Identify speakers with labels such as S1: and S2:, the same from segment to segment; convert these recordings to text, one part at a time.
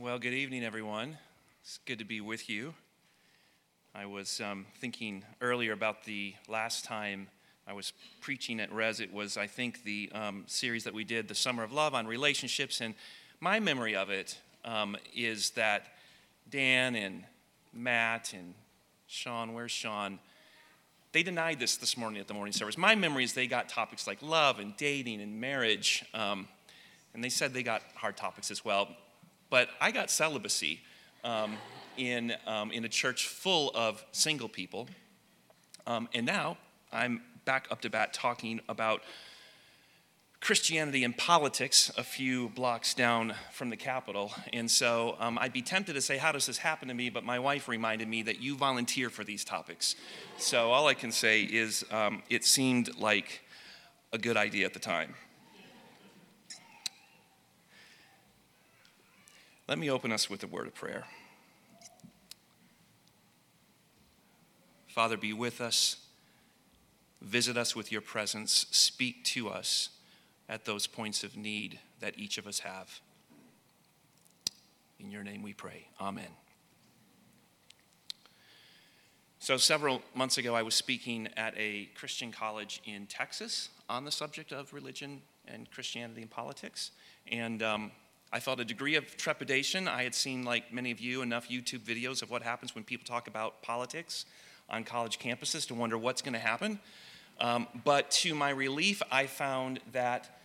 S1: Well, good evening, everyone. It's good to be with you. I was thinking earlier about the last time I was preaching at Res. It was, I think, the series that we did, The Summer of Love, on relationships. And my memory of it is that Dan and Matt and Sean, where's Sean? They denied this morning at the morning service. My memory is they got topics like love and dating and marriage. And they said they got hard topics as well. But I got celibacy in a church full of single people. And now I'm back up to bat talking about Christianity and politics a few blocks down from the Capitol. And so I'd be tempted to say, how does this happen to me? But my wife reminded me that you volunteer for these topics. So all I can say is it seemed like a good idea at the time. Let me open us with a word of prayer. Father, be with us. Visit us with your presence. Speak to us at those points of need that each of us have. In your name we pray. Amen. So several months ago, I was speaking at a Christian college in Texas on the subject of religion and Christianity and politics. And I felt a degree of trepidation. I had seen, like many of you, enough YouTube videos of what happens when people talk about politics on college campuses to wonder what's going to happen. But to my relief, I found that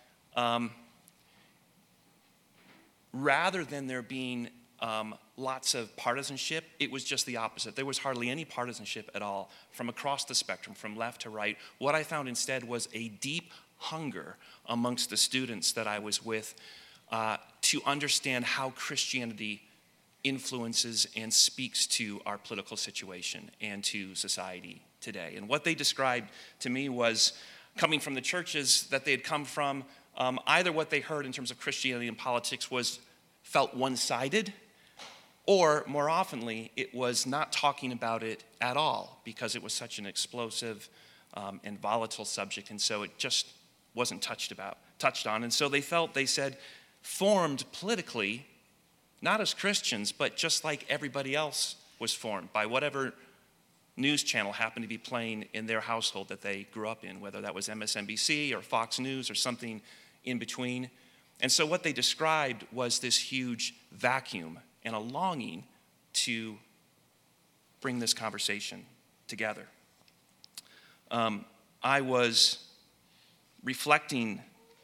S1: rather than there being lots of partisanship, it was just the opposite. There was hardly any partisanship at all from across the spectrum, from left to right. What I found instead was a deep hunger amongst the students that I was with to understand how Christianity influences and speaks to our political situation and to society today. And what they described to me was, coming from the churches that they had come from, either what they heard in terms of Christianity and politics felt one-sided, or more oftenly, it was not talking about it at all because it was such an explosive and volatile subject, and so it just wasn't touched on. And so they said, formed politically, not as Christians, but just like everybody else was formed by whatever news channel happened to be playing in their household that they grew up in, whether that was MSNBC or Fox News or something in between. And so what they described was this huge vacuum and a longing to bring this conversation together. I was reflecting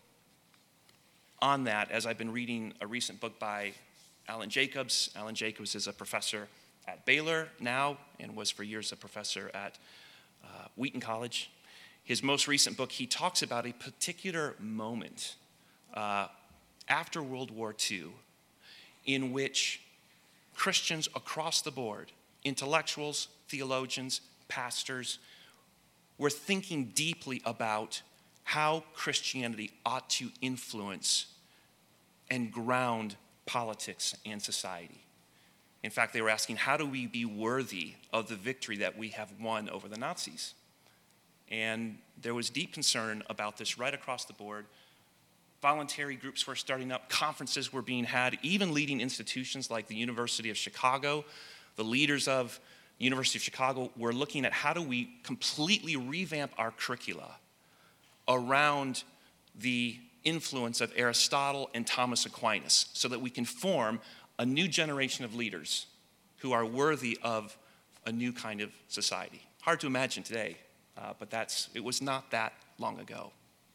S1: on that as I've been reading a recent book by Alan Jacobs. Alan Jacobs is a professor at Baylor now and was for years a professor at Wheaton College. His most recent book, he talks about a particular moment after World War II in which Christians across the board, intellectuals, theologians, pastors, were thinking deeply about how Christianity ought to influence and ground politics and society. In fact, they were asking, how do we be worthy of the victory that we have won over the Nazis? And there was deep concern about this right across the board. Voluntary groups were starting up, conferences were being had, even leading institutions like the University of Chicago. The leaders of University of Chicago were looking at how do we completely revamp our curricula around the influence of Aristotle and Thomas Aquinas so that we can form a new generation of leaders who are worthy of a new kind of society. Hard to imagine today, but it was not that long ago.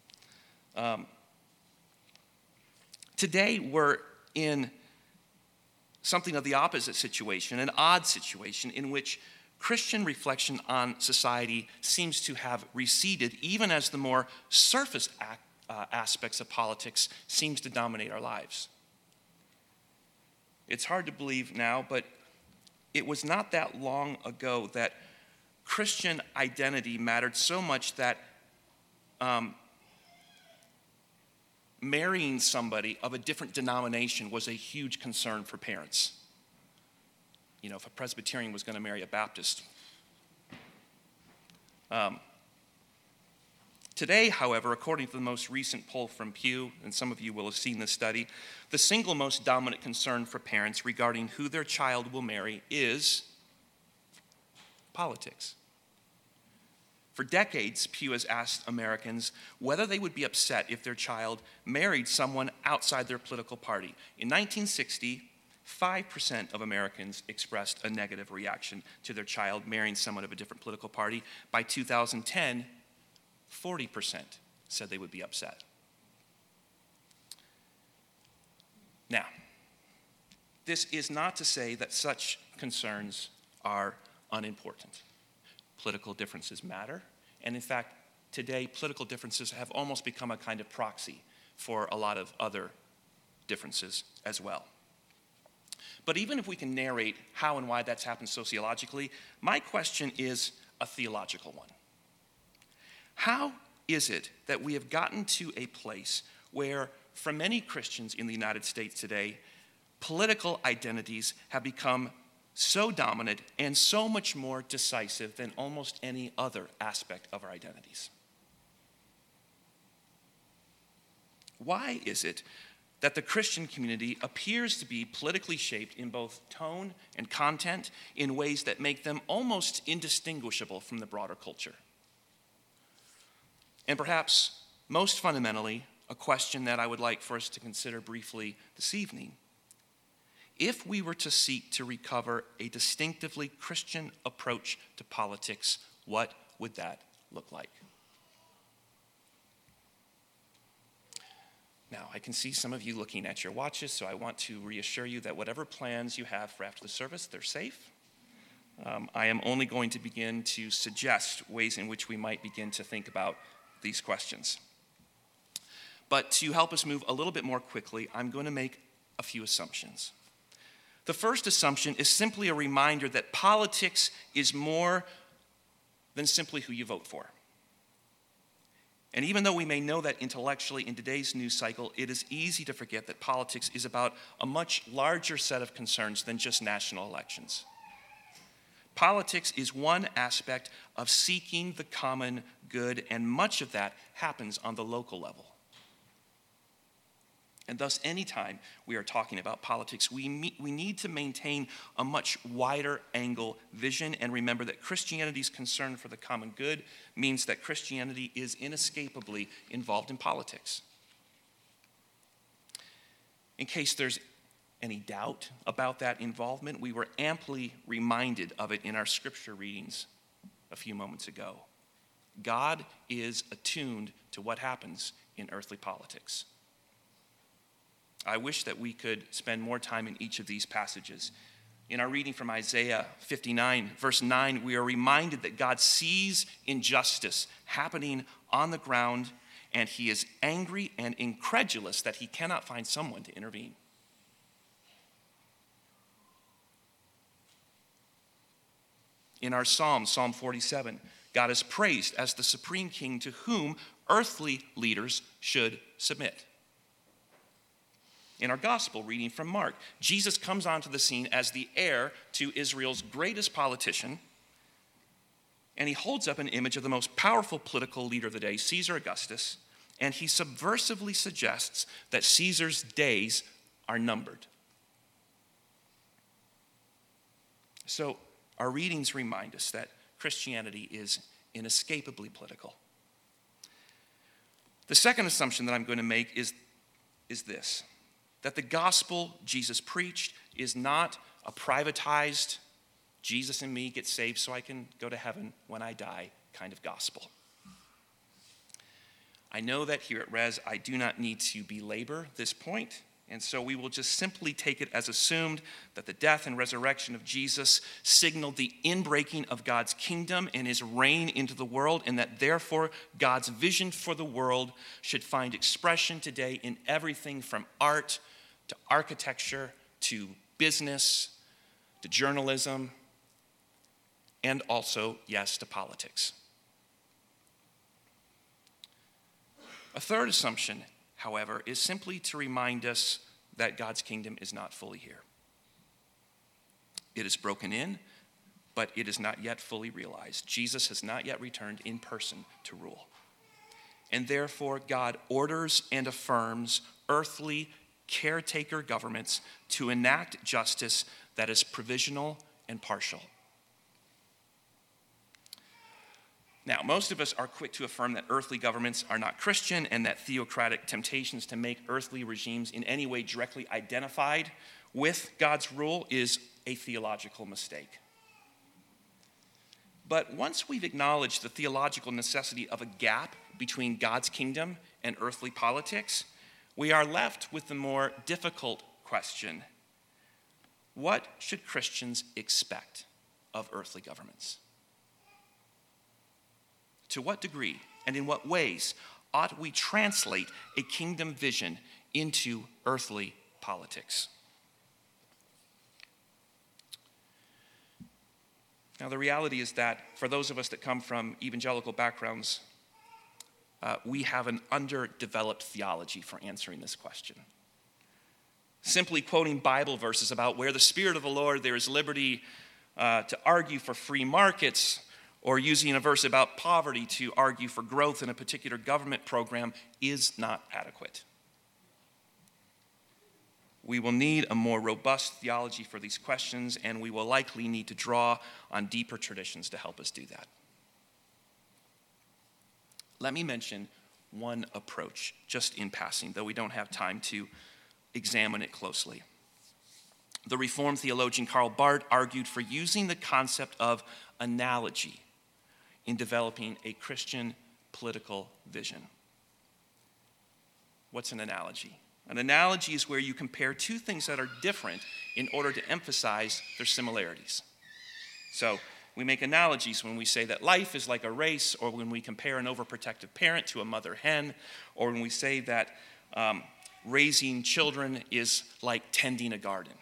S1: Today we're in something of the opposite situation, an odd situation in which Christian reflection on society seems to have receded, even as the more surface aspects of politics seems to dominate our lives. It's hard to believe now, but it was not that long ago that Christian identity mattered so much that marrying somebody of a different denomination was a huge concern for parents. You know, if a Presbyterian was going to marry a Baptist. Today, however, according to the most recent poll from Pew, and some of you will have seen this study, the single most dominant concern for parents regarding who their child will marry is politics. For decades, Pew has asked Americans whether they would be upset if their child married someone outside their political party. In 1960, 5% of Americans expressed a negative reaction to their child marrying someone of a different political party. By 2010, 40% said they would be upset. Now, this is not to say that such concerns are unimportant. Political differences matter, and in fact, today, political differences have almost become a kind of proxy for a lot of other differences as well. But even if we can narrate how and why that's happened sociologically, my question is a theological one. How is it that we have gotten to a place where, for many Christians in the United States today, political identities have become so dominant and so much more decisive than almost any other aspect of our identities? Why is it that the Christian community appears to be politically shaped in both tone and content in ways that make them almost indistinguishable from the broader culture? And perhaps most fundamentally, a question that I would like for us to consider briefly this evening. If we were to seek to recover a distinctively Christian approach to politics, what would that look like? Now, I can see some of you looking at your watches, so I want to reassure you that whatever plans you have for after the service, they're safe. I am only going to begin to suggest ways in which we might begin to think about these questions. But to help us move a little bit more quickly, I'm going to make a few assumptions. The first assumption is simply a reminder that politics is more than simply who you vote for. And even though we may know that intellectually in today's news cycle, it is easy to forget that politics is about a much larger set of concerns than just national elections. Politics is one aspect of seeking the common good, and much of that happens on the local level. And thus, anytime we are talking about politics, we need to maintain a much wider angle vision and remember that Christianity's concern for the common good means that Christianity is inescapably involved in politics. In case there's any doubt about that involvement, we were amply reminded of it in our scripture readings a few moments ago. God is attuned to what happens in earthly politics. I wish that we could spend more time in each of these passages. In our reading from Isaiah 59, verse 9, we are reminded that God sees injustice happening on the ground, and he is angry and incredulous that he cannot find someone to intervene. In our psalm, Psalm 47, God is praised as the supreme king to whom earthly leaders should submit. In our gospel reading from Mark, Jesus comes onto the scene as the heir to Israel's greatest politician, and he holds up an image of the most powerful political leader of the day, Caesar Augustus, and he subversively suggests that Caesar's days are numbered. So our readings remind us that Christianity is inescapably political. The second assumption that I'm going to make is this: that the gospel Jesus preached is not a privatized, Jesus and me get saved so I can go to heaven when I die kind of gospel. I know that here at Res, I do not need to belabor this point, and so we will just simply take it as assumed that the death and resurrection of Jesus signaled the inbreaking of God's kingdom and his reign into the world, and that therefore God's vision for the world should find expression today in everything from art to architecture, to business, to journalism, and also, yes, to politics. A third assumption, however, is simply to remind us that God's kingdom is not fully here. It is broken in, but it is not yet fully realized. Jesus has not yet returned in person to rule. and therefore God orders and affirms earthly caretaker governments to enact justice that is provisional and partial. Now, most of us are quick to affirm that earthly governments are not Christian and that theocratic temptations to make earthly regimes in any way directly identified with God's rule is a theological mistake. But once we've acknowledged the theological necessity of a gap between God's kingdom and earthly politics, we are left with the more difficult question: what should Christians expect of earthly governments? To what degree and in what ways ought we translate a kingdom vision into earthly politics? Now, the reality is that for those of us that come from evangelical backgrounds, we have an underdeveloped theology for answering this question. Simply quoting Bible verses about where the Spirit of the Lord there is liberty to argue for free markets, or using a verse about poverty to argue for growth in a particular government program is not adequate. We will need a more robust theology for these questions, and we will likely need to draw on deeper traditions to help us do that. Let me mention one approach, just in passing, though we don't have time to examine it closely. The Reformed theologian Karl Barth argued for using the concept of analogy in developing a Christian political vision. What's an analogy? An analogy is where you compare two things that are different in order to emphasize their similarities. So we make analogies when we say that life is like a race, or when we compare an overprotective parent to a mother hen, or when we say that raising children is like tending a garden.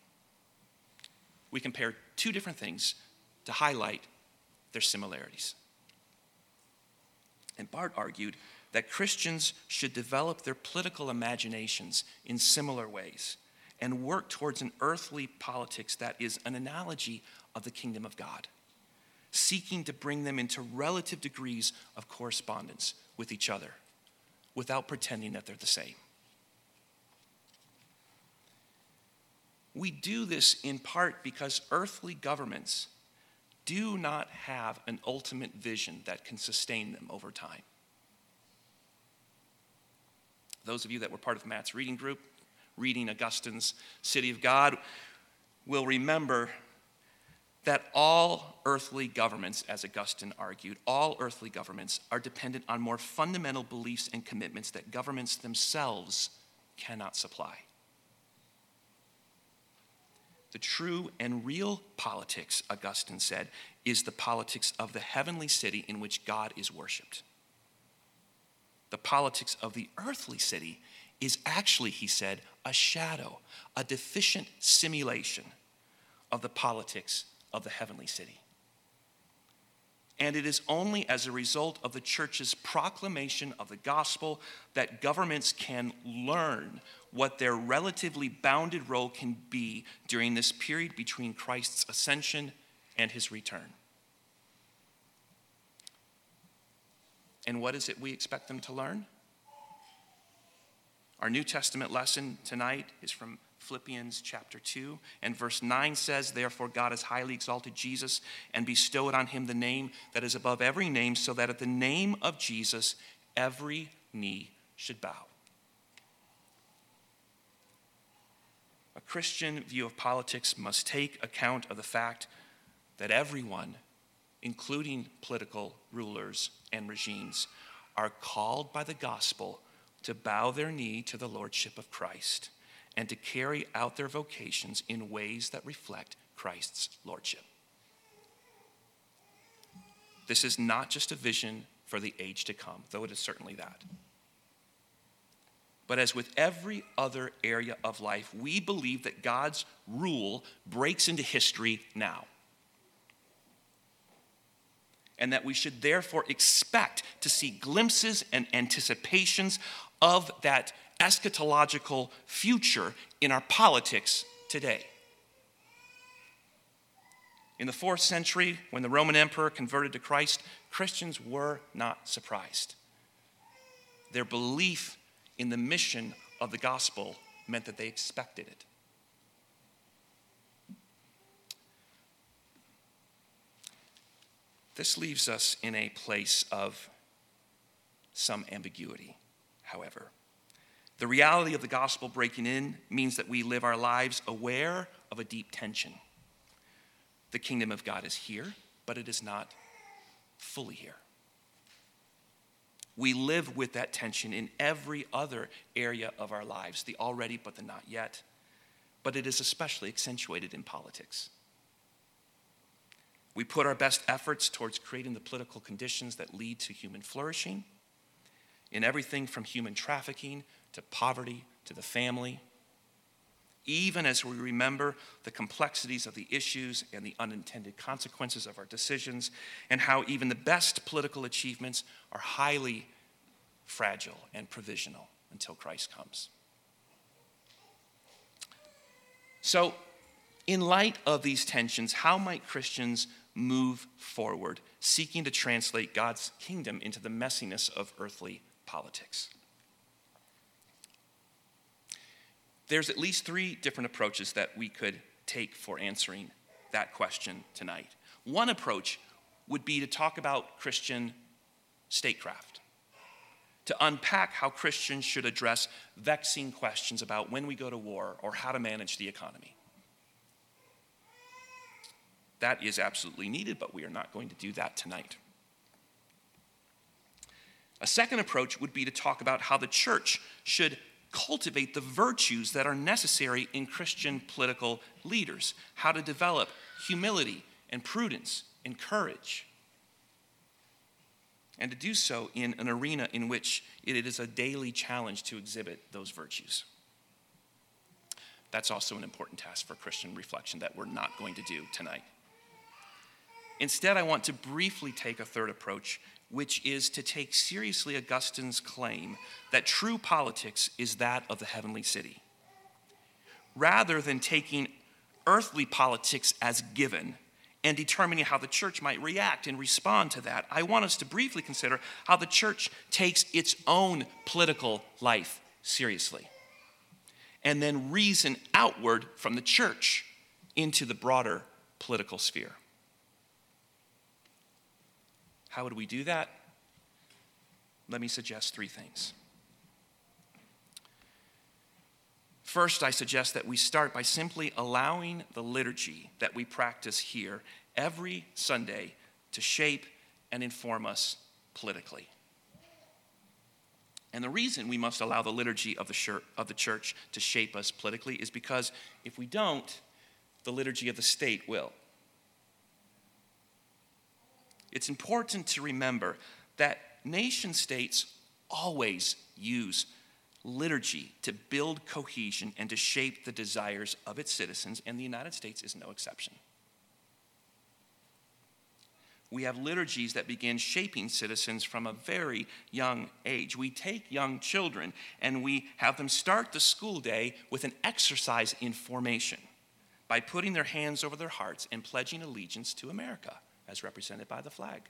S1: We compare two different things to highlight their similarities. And Barth argued that Christians should develop their political imaginations in similar ways and work towards an earthly politics that is an analogy of the kingdom of God, seeking to bring them into relative degrees of correspondence with each other without pretending that they're the same. We do this in part because earthly governments do not have an ultimate vision that can sustain them over time. Those of you that were part of Matt's reading group, reading Augustine's City of God, will remember that all earthly governments, as Augustine argued, all earthly governments are dependent on more fundamental beliefs and commitments that governments themselves cannot supply. The true and real politics, Augustine said, is the politics of the heavenly city in which God is worshiped. The politics of the earthly city is actually, he said, a shadow, a deficient simulation of the politics of the heavenly city. And it is only as a result of the church's proclamation of the gospel that governments can learn what their relatively bounded role can be during this period between Christ's ascension and his return. And what is it we expect them to learn? Our New Testament lesson tonight is from Philippians chapter 2, and verse 9 says, "Therefore God has highly exalted Jesus and bestowed on him the name that is above every name, so that at the name of Jesus every knee should bow." A Christian view of politics must take account of the fact that everyone, including political rulers and regimes, are called by the gospel to bow their knee to the lordship of Christ and to carry out their vocations in ways that reflect Christ's lordship. This is not just a vision for the age to come, though it is certainly that. But as with every other area of life, we believe that God's rule breaks into history now, and that we should therefore expect to see glimpses and anticipations of that eschatological future in our politics today. In the 4th century, when the Roman emperor converted to Christ, Christians were not surprised. Their belief in the mission of the gospel meant that they expected it. This leaves us in a place of some ambiguity, however. The reality of the gospel breaking in means that we live our lives aware of a deep tension. The kingdom of God is here, but it is not fully here. We live with that tension in every other area of our lives, the already but the not yet, but it is especially accentuated in politics. We put our best efforts towards creating the political conditions that lead to human flourishing in everything from human trafficking to poverty to the family, even as we remember the complexities of the issues and the unintended consequences of our decisions, and how even the best political achievements are highly fragile and provisional until Christ comes. So, in light of these tensions, how might Christians move forward, seeking to translate God's kingdom into the messiness of earthly politics? There's at least 3 different approaches that we could take for answering that question tonight. One approach would be to talk about Christian statecraft, to unpack how Christians should address vexing questions about when we go to war or how to manage the economy. That is absolutely needed, but we are not going to do that tonight. A second approach would be to talk about how the church should cultivate the virtues that are necessary in Christian political leaders, how to develop humility and prudence and courage, and to do so in an arena in which it is a daily challenge to exhibit those virtues. That's also an important task for Christian reflection that we're not going to do tonight. Instead, I want to briefly take a third approach, which is to take seriously Augustine's claim that true politics is that of the heavenly city. Rather than taking earthly politics as given and determining how the church might react and respond to that, I want us to briefly consider how the church takes its own political life seriously, and then reason outward from the church into the broader political sphere. How would we do that? Let me suggest 3 things. First, I suggest that we start by simply allowing the liturgy that we practice here every Sunday to shape and inform us politically. And the reason we must allow the liturgy of the church to shape us politically is because if we don't, the liturgy of the state will. It's important to remember that nation states always use liturgy to build cohesion and to shape the desires of its citizens, and the United States is no exception. We have liturgies that begin shaping citizens from a very young age. We take young children and we have them start the school day with an exercise in formation by putting their hands over their hearts and pledging allegiance to America, as represented by the flag.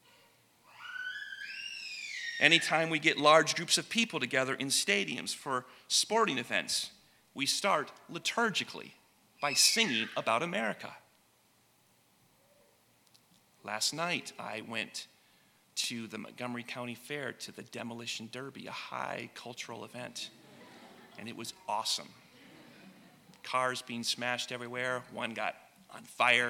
S1: Anytime we get large groups of people together in stadiums for sporting events, we start liturgically by singing about America. Last night, I went to the Montgomery County Fair to the Demolition Derby, a high cultural event, and it was awesome. Cars being smashed everywhere. One got on fire.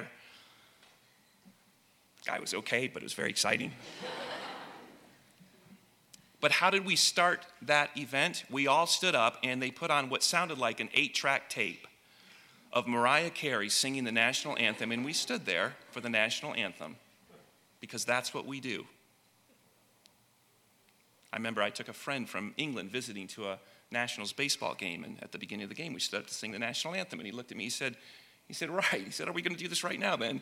S1: Guy was okay, but it was very exciting. But how did we start that event? We all stood up and they put on what sounded like an 8-track tape of Mariah Carey singing the national anthem, and we stood there for the national anthem because that's what we do. I remember I took a friend from England visiting to a Nationals baseball game, and at the beginning of the game we stood up to sing the national anthem, and he looked at me, he said, right. He said, are we going to do this right now then?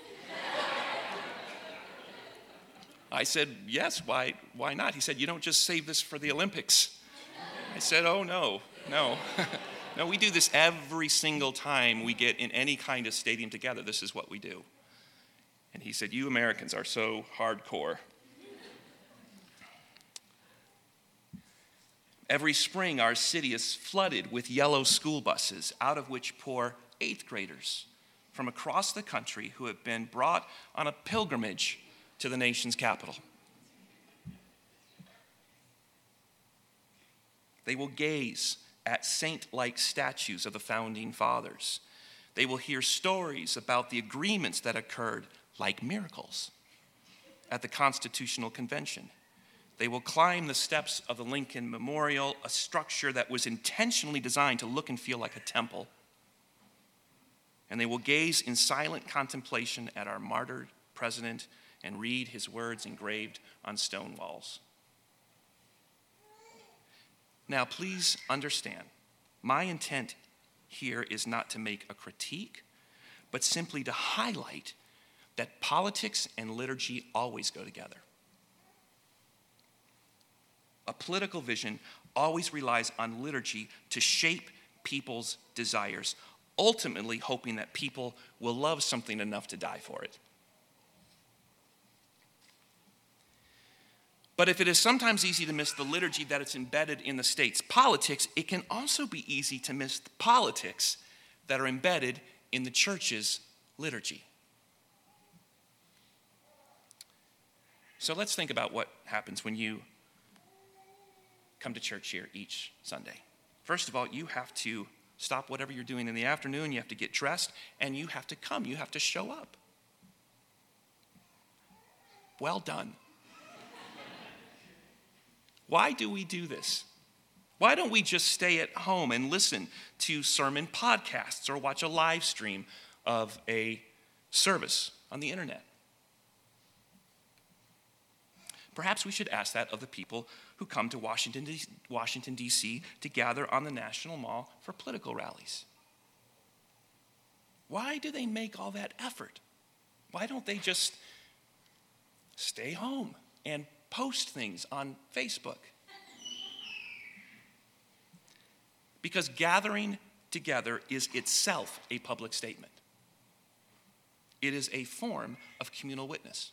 S1: I said, yes, why not? He said, you don't just save this for the Olympics. I said, oh, no. No, we do this every single time we get in any kind of stadium together. This is what we do. And he said, you Americans are so hardcore. Every spring, our city is flooded with yellow school buses, out of which pour 8th graders from across the country who have been brought on a pilgrimage to the nation's capital. They will gaze at saint-like statues of the founding fathers. They will hear stories about the agreements that occurred, like miracles, at the Constitutional Convention. They will climb the steps of the Lincoln Memorial, a structure that was intentionally designed to look and feel like a temple. And they will gaze in silent contemplation at our martyred president and read his words engraved on stone walls. Now, please understand, my intent here is not to make a critique, but simply to highlight that politics and liturgy always go together. A political vision always relies on liturgy to shape people's desires, ultimately hoping that people will love something enough to die for it. But if it is sometimes easy to miss the liturgy that is embedded in the state's politics, it can also be easy to miss the politics that are embedded in the church's liturgy. So let's think about what happens when you come to church here each Sunday. First of all, you have to stop whatever you're doing in the afternoon, you have to get dressed, and you have to come, you have to show up. Well done. Why do we do this? Why don't we just stay at home and listen to sermon podcasts or watch a live stream of a service on the internet? Perhaps we should ask that of the people who come to Washington, D.C. to gather on the National Mall for political rallies. Why do they make all that effort? Why don't they just stay home and post things on Facebook? Because gathering together is itself a public statement. It is a form of communal witness.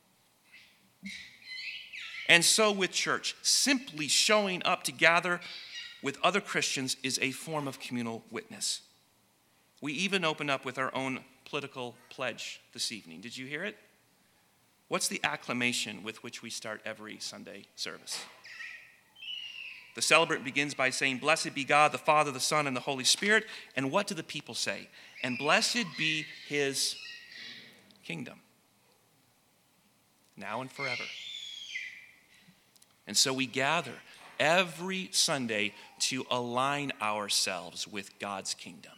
S1: And so with church, simply showing up to gather with other Christians is a form of communal witness. We even open up with our own political pledge this evening. Did you hear it? What's the acclamation with which we start every Sunday service? The celebrant begins by saying, "Blessed be God, the Father, the Son, and the Holy Spirit." And what do the people say? "And blessed be his kingdom, now and forever." And so we gather every Sunday to align ourselves with God's kingdom.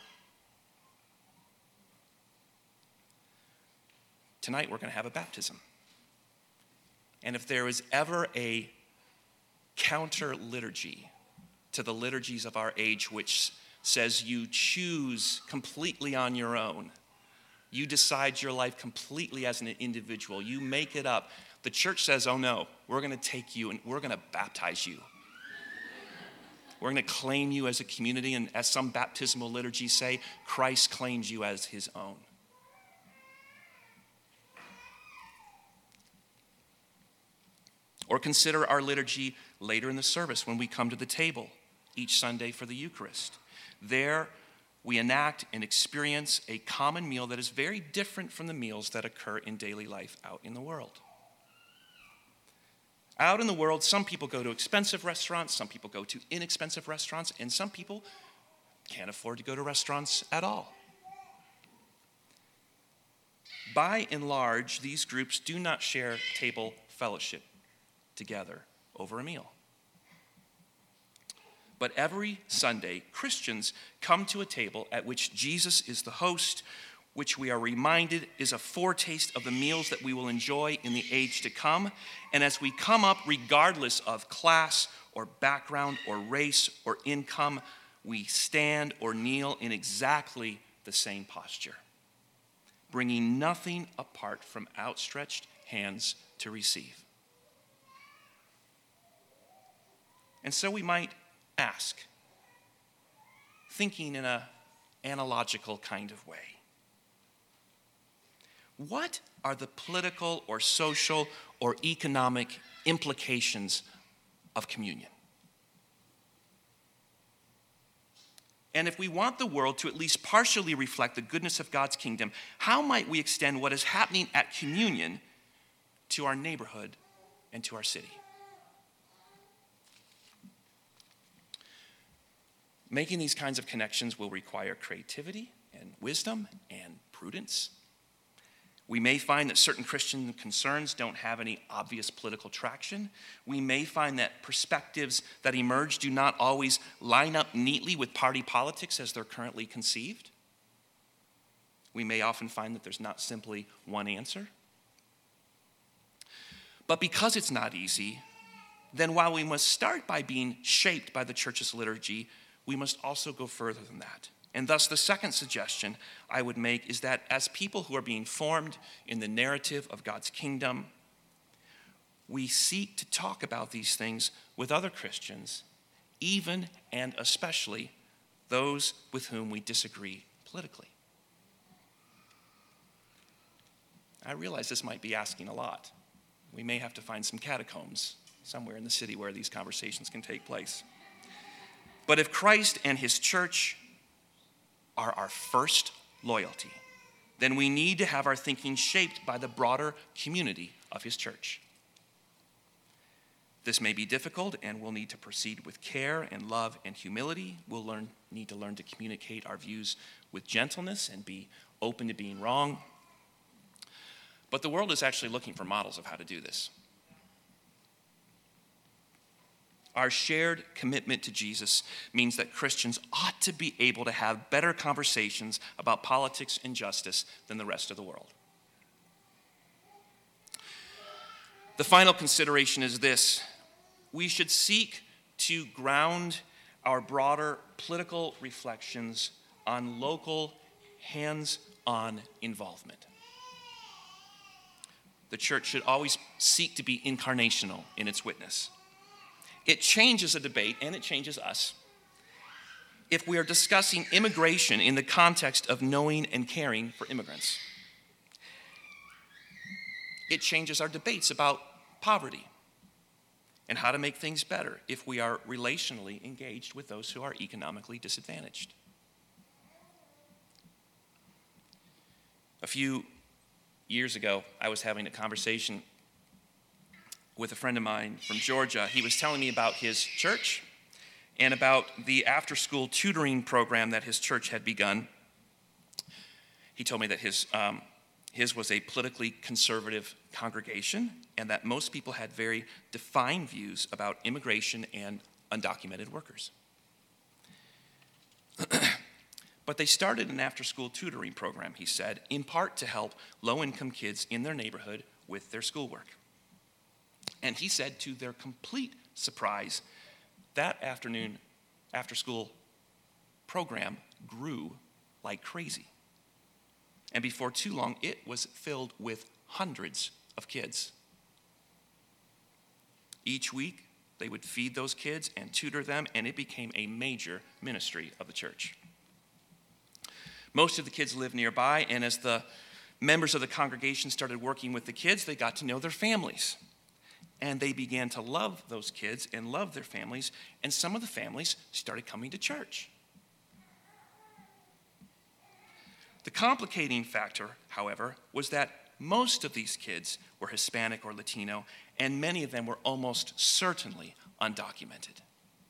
S1: Tonight we're going to have a baptism. And if there is ever a counter liturgy to the liturgies of our age, which says you choose completely on your own, you decide your life completely as an individual, you make it up, the church says, "Oh no, we're going to take you and we're going to baptize you. We're going to claim you as a community," and as some baptismal liturgies say, Christ claims you as his own. Or consider our liturgy later in the service when we come to the table each Sunday for the Eucharist. There we enact and experience a common meal that is very different from the meals that occur in daily life out in the world. Out in the world, some people go to expensive restaurants, some people go to inexpensive restaurants, and some people can't afford to go to restaurants at all. By and large, these groups do not share table fellowship together over a meal. But every Sunday, Christians come to a table at which Jesus is the host, which we are reminded is a foretaste of the meals that we will enjoy in the age to come. And as we come up, regardless of class or background or race or income, we stand or kneel in exactly the same posture, bringing nothing apart from outstretched hands to receive. And so we might ask, thinking in an analogical kind of way, what are the political or social or economic implications of communion? And if we want the world to at least partially reflect the goodness of God's kingdom, how might we extend what is happening at communion to our neighborhood and to our city? Making these kinds of connections will require creativity and wisdom and prudence. We may find that certain Christian concerns don't have any obvious political traction. We may find that perspectives that emerge do not always line up neatly with party politics as they're currently conceived. We may often find that there's not simply one answer. But because it's not easy, then while we must start by being shaped by the church's liturgy, we must also go further than that. And thus, the second suggestion I would make is that as people who are being formed in the narrative of God's kingdom, we seek to talk about these things with other Christians, even and especially those with whom we disagree politically. I realize this might be asking a lot. We may have to find some catacombs somewhere in the city where these conversations can take place. But if Christ and his church are our first loyalty, then we need to have our thinking shaped by the broader community of his church. This may be difficult, and we'll need to proceed with care and love and humility. We'll need to learn to communicate our views with gentleness and be open to being wrong. But the world is actually looking for models of how to do this. Our shared commitment to Jesus means that Christians ought to be able to have better conversations about politics and justice than the rest of the world. The final consideration is this: we should seek to ground our broader political reflections on local, hands-on involvement. The church should always seek to be incarnational in its witness. It changes a debate, and it changes us, if we are discussing immigration in the context of knowing and caring for immigrants. It changes our debates about poverty and how to make things better if we are relationally engaged with those who are economically disadvantaged. A few years ago, I was having a conversation with a friend of mine from Georgia. He was telling me about his church and about the after-school tutoring program that his church had begun. He told me that his was a politically conservative congregation and that most people had very defined views about immigration and undocumented workers. But they started an after-school tutoring program, he said, in part to help low-income kids in their neighborhood with their schoolwork. And he said, to their complete surprise, that afternoon after-school program grew like crazy. And before too long, it was filled with hundreds of kids. Each week, they would feed those kids and tutor them, and it became a major ministry of the church. Most of the kids lived nearby, and as the members of the congregation started working with the kids, they got to know their families. And they began to love those kids and love their families, and some of the families started coming to church. The complicating factor, however, was that most of these kids were Hispanic or Latino, and many of them were almost certainly undocumented.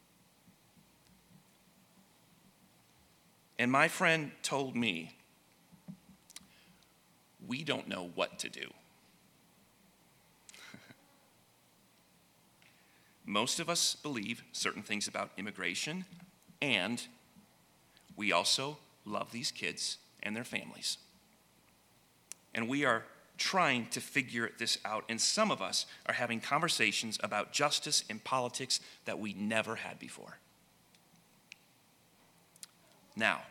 S1: And my friend told me, we don't know what to do. Most of us believe certain things about immigration, and we also love these kids and their families. And we are trying to figure this out, and some of us are having conversations about justice and politics that we never had before. Now,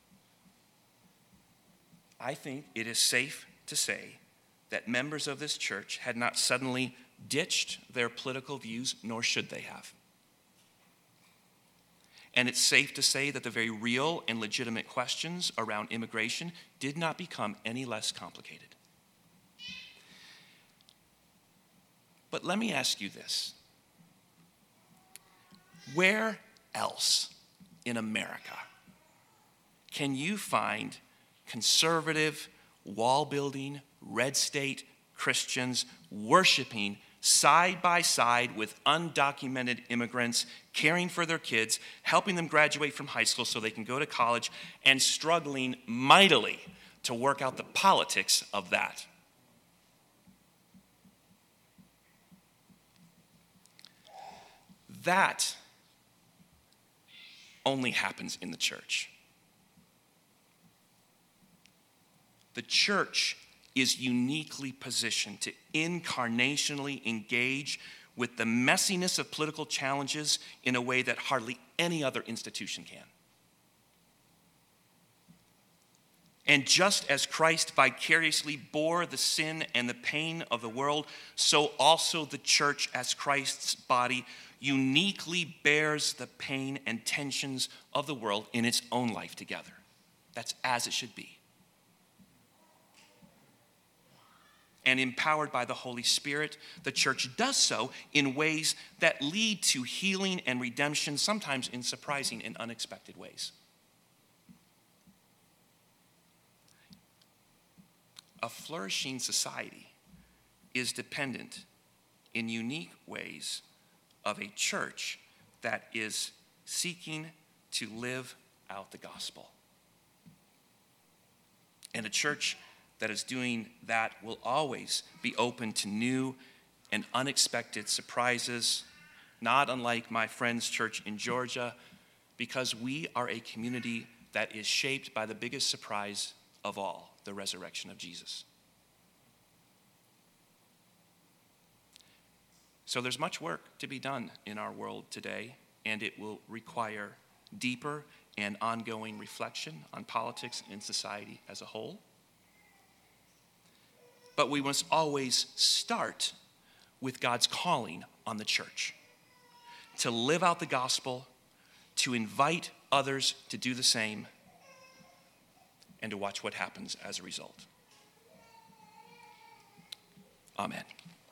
S1: I think it is safe to say that members of this church had not suddenly ditched their political views, nor should they have. And it's safe to say that the very real and legitimate questions around immigration did not become any less complicated. But let me ask you this. Where else in America can you find conservative, wall-building, red state Christians worshiping side by side with undocumented immigrants, caring for their kids, helping them graduate from high school so they can go to college, and struggling mightily to work out the politics of that? That only happens in the church. The church is uniquely positioned to incarnationally engage with the messiness of political challenges in a way that hardly any other institution can. And just as Christ vicariously bore the sin and the pain of the world, so also the church, as Christ's body, uniquely bears the pain and tensions of the world in its own life together. That's as it should be. And empowered by the Holy Spirit, the church does so in ways that lead to healing and redemption, sometimes in surprising and unexpected ways. A flourishing society is dependent in unique ways of a church that is seeking to live out the gospel. And a church that is doing that will always be open to new and unexpected surprises, not unlike my friend's church in Georgia, because we are a community that is shaped by the biggest surprise of all, the resurrection of Jesus. So there's much work to be done in our world today, and it will require deeper and ongoing reflection on politics and society as a whole. But we must always start with God's calling on the church to live out the gospel, to invite others to do the same, and to watch what happens as a result. Amen.